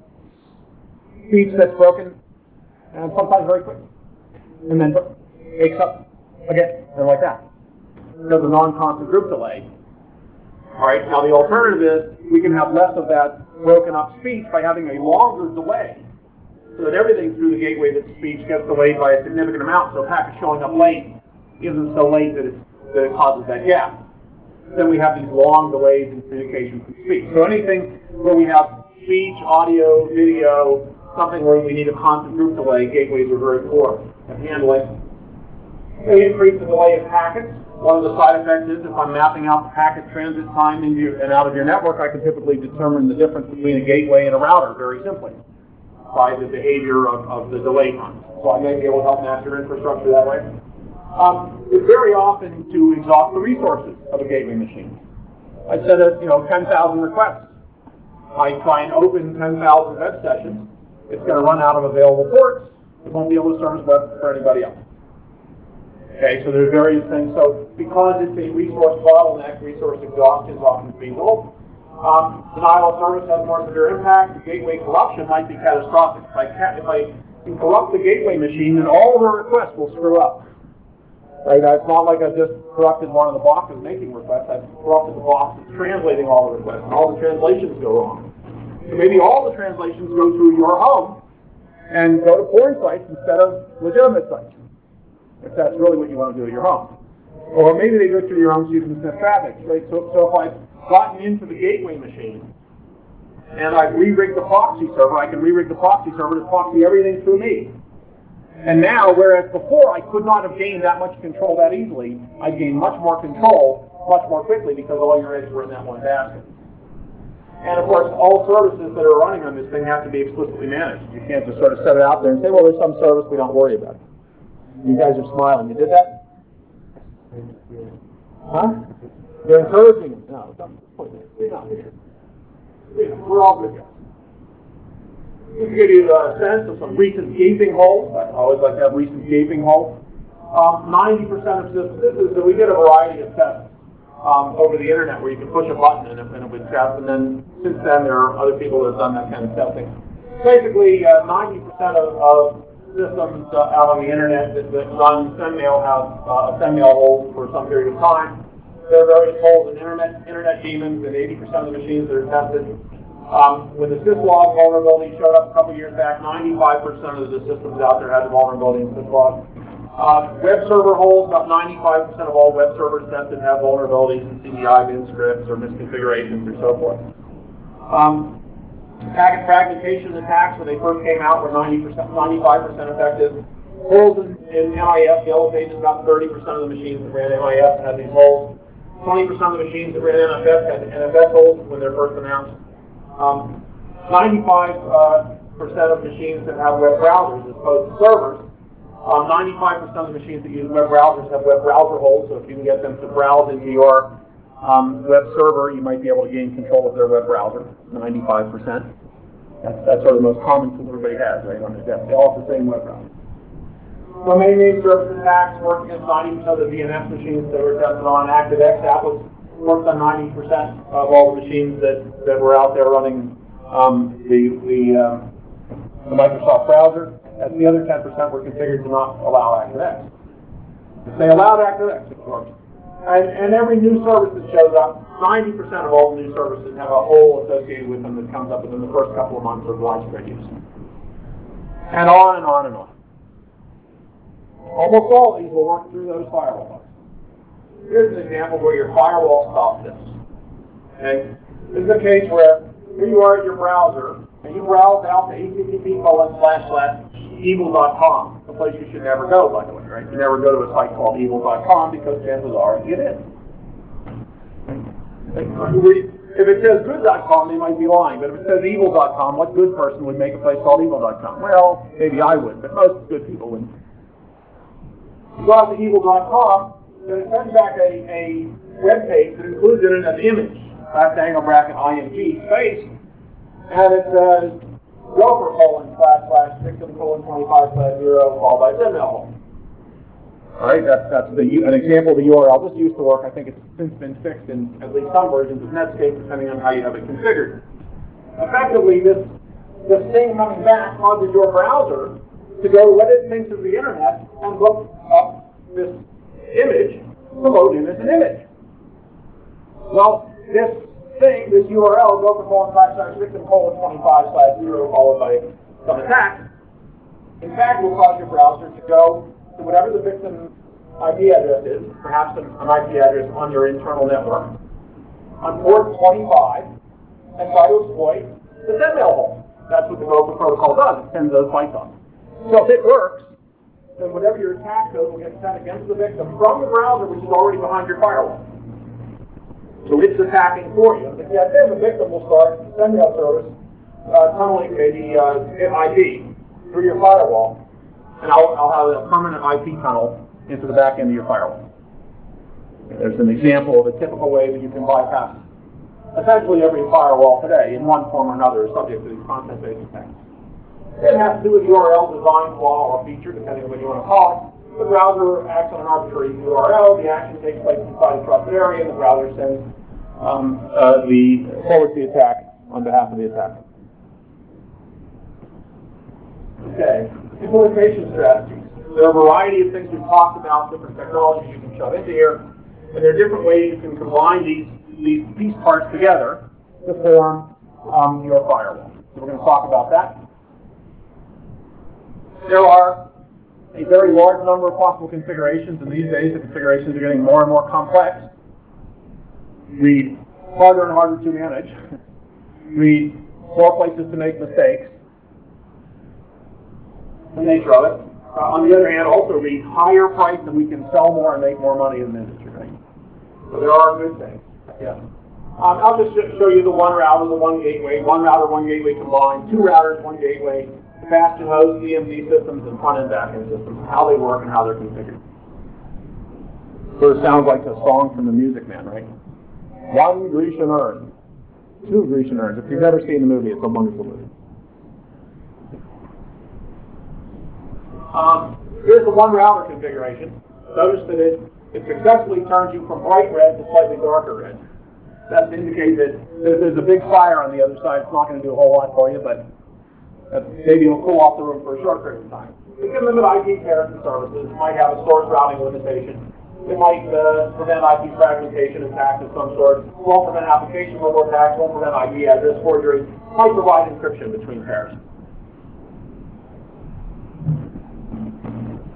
speech that's broken, and sometimes very quick, and then wakes up again, and like that. Because of non-constant group delay. All right, now the alternative is we can have less of that broken up speech by having a longer delay, so that everything through the gateway that's speech gets delayed by a significant amount, so a packet showing up late isn't so late that it causes that gap. Then we have these long delays in communication from speech. So anything where we have speech, audio, video, something where we need a constant group delay, gateways are very poor at handling. They increase the delay of packets. One of the side effects is if I'm mapping out the packet transit time into and out of your network, I can typically determine the difference between a gateway and a router very simply by the behavior of the delay time. So I may be able to help map your infrastructure that way. It's very often to exhaust the resources of a gateway machine. I set 10,000 requests. I try and open 10,000 web sessions. It's going to run out of available ports. It won't be able to service web for anybody else. Okay, so there are various things. So because it's a resource bottleneck, resource exhaustion is often feasible. Denial of service has more severe impact. Gateway corruption might be catastrophic. If I can corrupt the gateway machine, then all the requests will screw up. Right? It's not like I've just corrupted one of the boxes making requests. I've corrupted the box that's translating all the requests, and all the translations go wrong. So maybe all the translations go through your home and go to porn sites instead of legitimate sites, if that's really what you want to do at your home. Or maybe they go through your home so you can sniff traffic. Right? So if I've gotten into the gateway machine and I've re-rigged the proxy server, I can re-rig the proxy server to proxy everything through me. And now, whereas before I could not have gained that much control that easily, I gained much more control much more quickly because all your eggs were in that one basket. And of course, all services that are running on this thing have to be explicitly managed. You can't just sort of set it out there and say, well, there's some service, we don't worry about it. You guys are smiling. You did that? Huh? You're encouraging them. No, we're all good guys. Just to give you a sense of some recent gaping holes. I always like to have recent gaping holes. 90% of systems, we did a variety of tests over the internet where you can push a button and it would test, and then since then there are other people that have done that kind of testing. Basically, 90% of systems out on the internet that run SendMail have a SendMail hole for some period of time. There are various holes in internet daemons in 80% of the machines that are tested. When the syslog vulnerability showed up a couple years back, 95% of the systems out there had the vulnerability in syslog. Web server holes, about 95% of all web servers tested have vulnerabilities in CDI, bin scripts, or misconfigurations, or so forth. Packet fragmentation attacks, when they first came out, were 90%, 95% effective. Holes in NIS, Yellow Pages, about 30% of the machines that ran NIS had these holes. 20% of the machines that ran NFS had NFS holes when they're first announced. 95% of machines that have web browsers as opposed to servers. 95% of the machines that use web browsers have web browser holes, so if you can get them to browse into your web server, you might be able to gain control of their web browser, 95%. That's sort of the most common tool everybody has, right, on their desk. They all have the same web browser. Domain name service attacks worked against 90% of the DNS machines that were tested on. ActiveX Atlas worked on 90% of all the machines that were out there running the Microsoft browser. And the other 10% were configured to not allow ActiveX. If they allowed ActiveX, it worked. And every new service that shows up, 90% of all the new services have a hole associated with them that comes up within the first couple of months of widespread use. And on and on and on. Almost all of these will work through those firewall bugs. Here's an example where your firewall stops this. Okay? This is a case where here you are at your browser, and you browse out to http://evil.com, a place you should never go, by the way, right? You never go to a site called evil.com because chances are you get in. If it says good.com, they might be lying, but if it says evil.com, what good person would make a place called evil.com? Well, maybe I would, but most good people wouldn't. You go out to evil.com, then it sends back a web page that includes in it an image, /img space, and it says gopher://victim:25/0 followed by sendmail. All right, that's an example of the URL. This used to work. I think it's since been fixed in at least some versions of Netscape, depending on how you have it configured. Effectively, this thing coming back causes your browser to go to what it thinks is the internet and look up this image to load in as an image. Well, this thing, this URL, gopher://victim:25/0 followed by some attack, in fact will cause your browser to go to whatever the victim IP address is, perhaps an IP address on your internal network, on port 25, and try to exploit the sendmail hole. That's what the Gopher protocol does. It sends those bytes off. So if it works, then whatever your attack code will get sent against the victim from the browser, which is already behind your firewall. So it's attacking for you. If you have then the victim will start the sendmail service tunneling the IP through your firewall, and I'll have a permanent IP tunnel into the back end of your firewall. There's an example of a typical way that you can bypass essentially every firewall today in one form or another is subject to these content-based attacks. It has to do with URL design flaw or feature, depending on what you want to call it. The browser acts on an arbitrary URL. The action takes place inside a trusted area, and the browser sends forwards the attack on behalf of the attacker. Okay, implementation strategies. There are a variety of things we've talked about, different technologies you can shove into here, and there are different ways you can combine these piece parts together to form your firewall. So we're going to talk about that. There are a very large number of possible configurations, and these days the configurations are getting more and more complex. Read harder and harder to manage. Read more places to make mistakes. The nature of it. On the other hand, also read higher price and we can sell more and make more money in the industry. Right? So there are good things. Yeah. I'll just show you the one router, the one gateway, one router, one gateway combined, two routers, one gateway, Bastion host, DMZ systems, and front-end, back-end systems, how they work and how they're configured. Sort of sounds like a song from the Music Man, right? One Grecian urn, two Grecian urns. If you've never seen the movie, it's a wonderful movie. Here's the one router configuration. Notice that it successfully turns you from bright red to slightly darker red. That's to indicate that if there's a big fire on the other side, it's not going to do a whole lot for you, but maybe it'll cool off the room for a short period of time. It can limit IP pairs and services. It might have a source routing limitation. It might prevent IP fragmentation attacks of some sort. It won't prevent application level attacks. Won't prevent IP address forgery. It might provide encryption between pairs.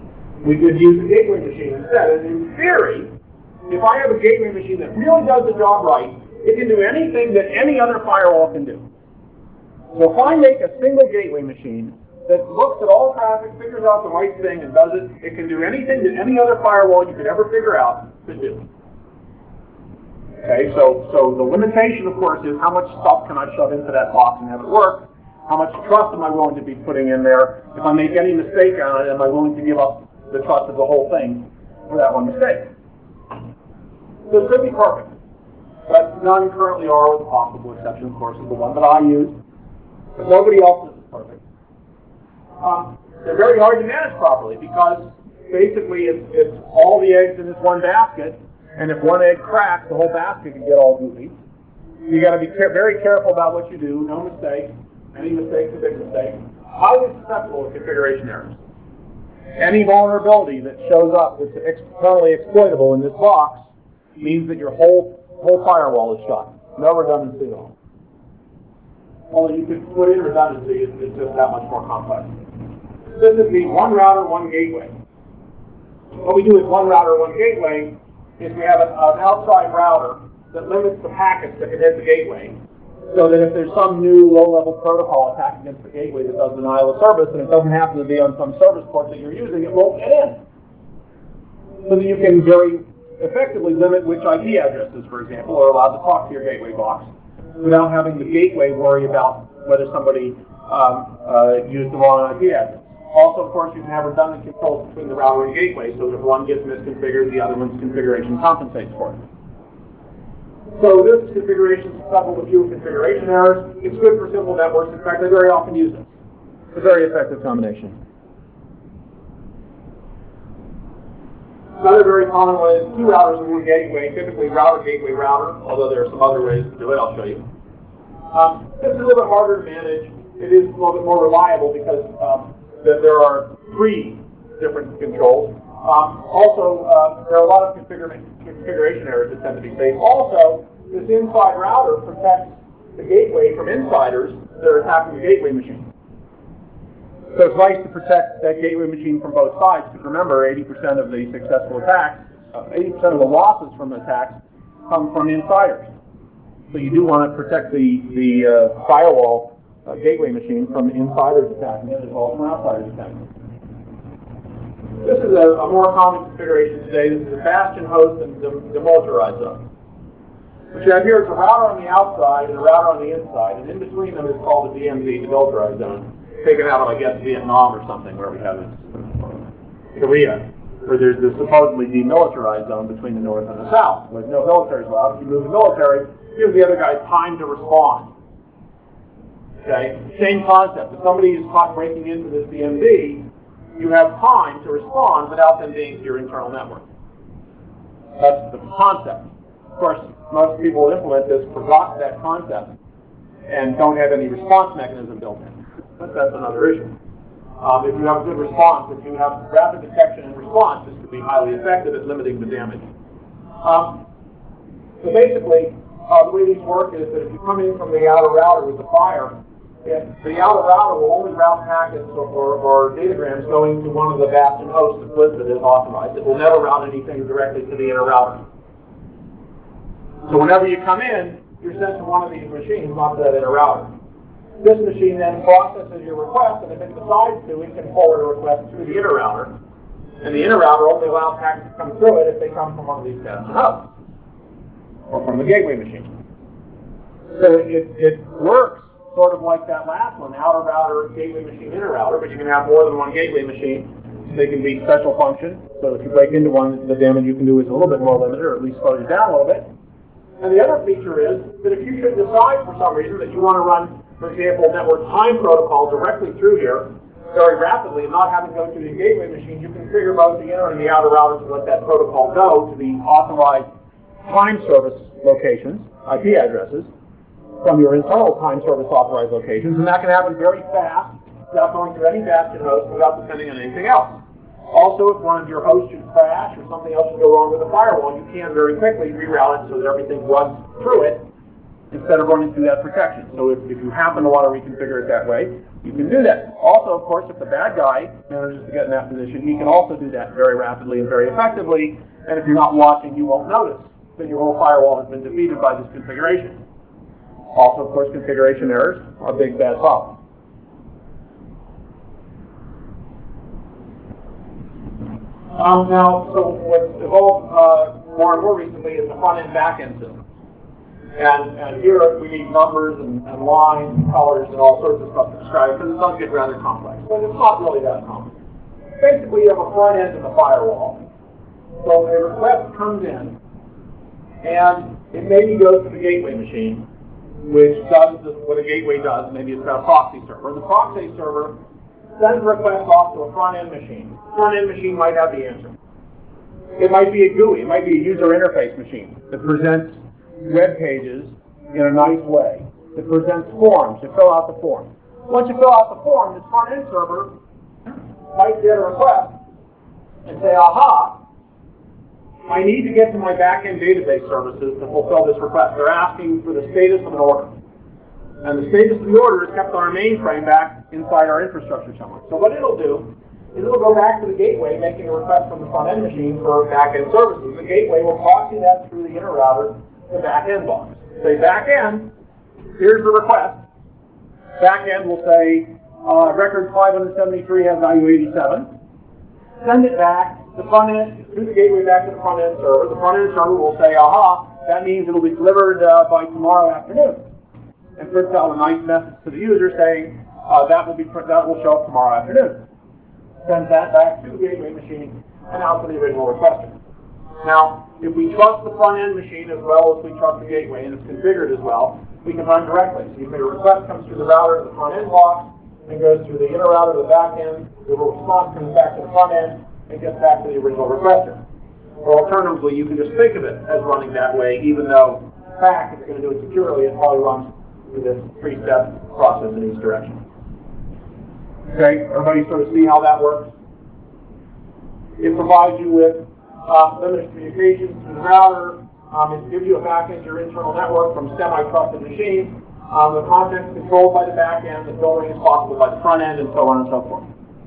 we could use a gateway machine instead. And in theory, if I have a gateway machine that really does the job right, it can do anything that any other firewall can do. So if I make a single gateway machine that looks at all traffic, figures out the right thing, and does it, it can do anything that any other firewall you could ever figure out could do. Okay, so the limitation, of course, is how much stuff can I shove into that box and have it work? How much trust am I willing to be putting in there? If I make any mistake on it, am I willing to give up the trust of the whole thing for that one mistake? So it could be perfect, but none currently are, with the possible exception, of course, of the one that I use. But nobody else is perfect. They're very hard to manage properly because basically it's all the eggs in this one basket, and if one egg cracks, the whole basket can get all goofy. You got to be very careful about what you do. No mistakes. Any mistake's a big mistake. Highly susceptible to configuration errors. Any vulnerability that shows up that's externally exploitable in this box means that your whole firewall is shot. No redundancy at all. Although you could put in redundancy, it's just that much more complex. This is the one router, one gateway. What we do with one router, one gateway is we have an outside router that limits the packets that can hit the gateway, so that if there's some new low-level protocol attack against the gateway that does denial of service, and it doesn't happen to be on some service port that you're using, it won't get in. So that you can very effectively limit which IP addresses, for example, are allowed to talk to your gateway box without having the gateway worry about whether somebody used the wrong IP address. Also, of course, you can have redundant controls between the router and gateway, so that if one gets misconfigured, the other one's configuration compensates for it. So this configuration is susceptible to fewer configuration errors. It's good for simple networks. In fact, I very often use it. It's a very effective combination. Another very common one is two routers and one gateway, typically router, gateway, router, although there are some other ways to do it. I'll show you. This is a little bit harder to manage. It is a little bit more reliable because there are three different controls. There are a lot of configuration errors that tend to be faced. Also, this inside router protects the gateway from insiders that are attacking the gateway machine. So it's nice to protect that gateway machine from both sides, because remember, 80% of the successful attacks, 80% of the losses from attacks come from insiders. So you do want to protect the firewall gateway machine from insiders attacking it as well as from outsiders attacking it. This is a more common configuration today. This is a bastion host and demilitarized zone. What you have here is a router on the outside and a router on the inside, and in between them is called the DMZ, demilitarized zone, taken out of, I guess, Vietnam or something, where we have this Korea, where there's this supposedly demilitarized zone between the north and the south, where no military is allowed. If you move the military, give the other guy time to respond. Okay, same concept. If somebody is caught breaking into this DMZ, you have time to respond without them being to your internal network. That's the concept. Of course, most people who implement this forgot that concept and don't have any response mechanism built in. But that's another issue. If you have a good response, if you have rapid detection and response, this could be highly effective at limiting the damage. So basically, the way these work is that if you come in from the outer router with the fire, the outer router will only route packets or datagrams going to one of the bastion hosts that's listed as authorized. It will never route anything directly to the inner router. So whenever you come in, you're sent to one of these machines, not to that inner router. This machine then processes your request, and if it decides to, it can forward a request to the inner router. And the inner router only allows packets to come through it if they come from one of these bastion hosts, or from the gateway machine. So it works sort of like that last one, outer router, gateway machine, inner router, but you can have more than one gateway machine. They can be special function, so if you break into one, the damage you can do is a little bit more limited, or at least slows you down a little bit. And the other feature is that if you should decide for some reason that you want to run, for example, network time protocol directly through here very rapidly and not having to go through the gateway machine, you can configure both the inner and the outer routers to let that protocol go to the authorized time service locations, IP addresses, from your internal time service authorized locations, and that can happen very fast without going through any bastion host, without depending on anything else. Also, if one of your hosts should crash or something else should go wrong with the firewall, you can very quickly reroute it so that everything runs through it instead of running through that protection. So if you happen to want to reconfigure it that way, you can do that. Also, of course, if the bad guy manages to get in that position, he can also do that very rapidly and very effectively, and if you're not watching, you won't notice that your whole firewall has been defeated by this configuration. Also, of course, configuration errors are big bad problems. Now, so what's evolved more and more recently is the front-end, back-end system. And here we need numbers and lines and colors and all sorts of stuff to describe it, because it does get rather complex. But it's not really that complex. Basically, you have a front end of the firewall. So a request comes in, and it maybe goes to the gateway machine, which does what a gateway does. Maybe it's got a proxy server. The proxy server sends a request off to a front-end machine. The front-end machine might have the answer. It might be a GUI. It might be a user interface machine that presents web pages in a nice way. It presents forms. You fill out the form. Once you fill out the form, this front-end server might get a request and say, aha, I need to get to my back-end database services to fulfill this request. They're asking for the status of an order. And the status of the order is kept on our mainframe back inside our infrastructure somewhere. So what it'll do is it'll go back to the gateway making a request from the front-end machine for back-end services. The gateway will proxy that through the inner router to the back-end box. Say, back-end, here's the request. Back-end will say, record 573 has value 87. Send it back. The front end, through the gateway back to the front end server. The front end server will say, aha, that means it'll be delivered by tomorrow afternoon. And prints out a nice message to the user saying, that will show up tomorrow afternoon. Sends that back to the gateway machine and out to the original requester. Now, if we trust the front end machine as well as we trust the gateway and it's configured as well, we can run directly. So you say a request comes through the router to the front end box and goes through the inner router to the back end. The response comes back to the front end and gets back to the original requester. Or alternatively, you can just think of it as running that way, even though, in fact, if you're going to do it securely, it probably runs through this three-step process in each direction. Okay, everybody sort of see how that works? It provides you with limited communications through the router. It gives you a backend to your internal network from semi-trusted machines. The content is controlled by the backend. The filtering is possible by the front end, and so on and so forth.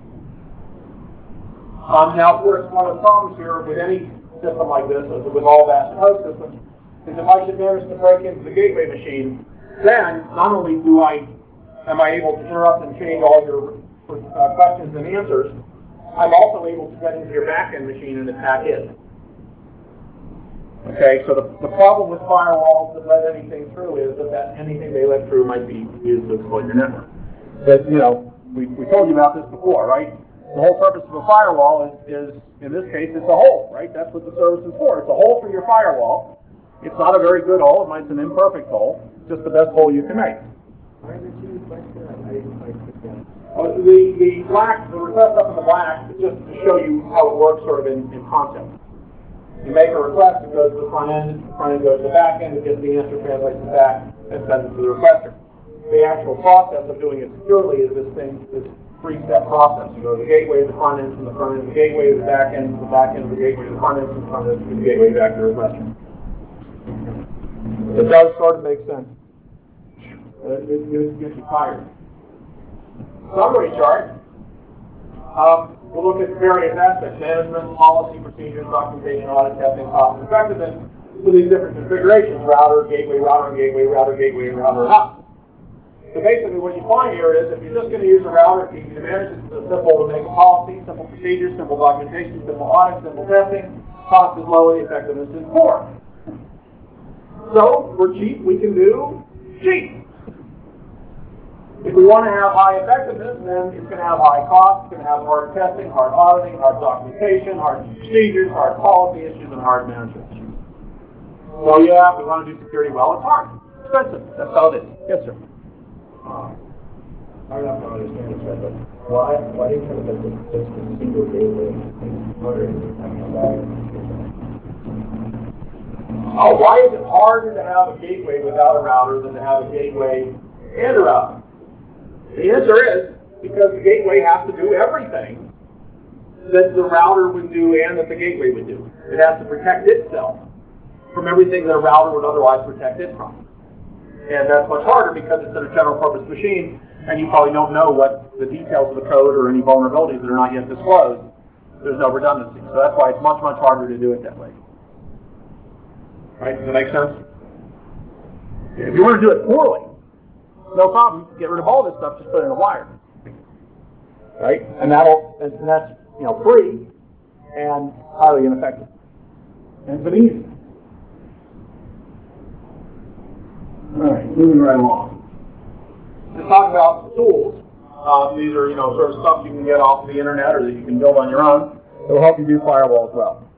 Now, of course, one of the problems here with any system like this, as with all VAST and host systems, is if I should manage to break into the gateway machine, then not only am I able to interrupt and change all your questions and answers, I'm also able to get into your back-end machine and attack it. Okay, so the problem with firewalls that let anything through is that anything they let through might be used to exploit your network. But, you know, we told you about this before, right? The whole purpose of a firewall is, in this case, it's a hole, right? That's what the service is for. It's a hole for your firewall. It's not a very good hole. It's an imperfect hole. It's just the best hole you can make. The black, the request up in the black, is just to show you how it works sort of in concept. You make a request, it goes to the front end goes to the back end, it gets the answer, translates it back, and sends it to the requester. The actual process of doing it securely is this three-step process. You go to the gateway to the front end, from the front end to the gateway to the back end, from the back end to the gateway to the front end, from the front end to the gateway back to the requester. It does sort of make sense. It gets you tired. Summary chart. We'll look at various aspects: management, policy, procedures, documentation, audit, testing, cost, and effectiveness with these different configurations: router, gateway, router, gateway, router, gateway, and router hub. So basically what you find here is if you're just going to use a router, it's easy to manage. It's simple to make a policy, simple procedures, simple documentation, simple audit, simple testing. Cost is low and the effectiveness is poor. So we're cheap, we can do cheap. If we want to have high effectiveness, then it's going to have high costs, it's going to have hard testing, hard auditing, hard documentation, hard procedures, hard policy issues, and hard management issues. So yeah, if we want to do security well, it's hard. Expensive. That's how it is. Yes, sir. I'm not going to understand this right, but why do you have just a single gateway in order to have Oh, why is it harder to have a gateway without a router than to have a gateway and a router? The answer is because the gateway has to do everything that the router would do and that the gateway would do. It has to protect itself from everything that a router would otherwise protect it from. And that's much harder because it's in a general purpose machine, and you probably don't know what the details of the code or any vulnerabilities that are not yet disclosed. There's no redundancy. So that's why it's much, much harder to do it that way. Right? Does that make sense? If you want to do it poorly, no problem. Get rid of all this stuff. Just put it in a wire. Right? And that's free and highly ineffective. And it's easy. All right, moving right along. Let's talk about tools. These are sort of stuff you can get off the internet or that you can build on your own. It will help you do firewall as well.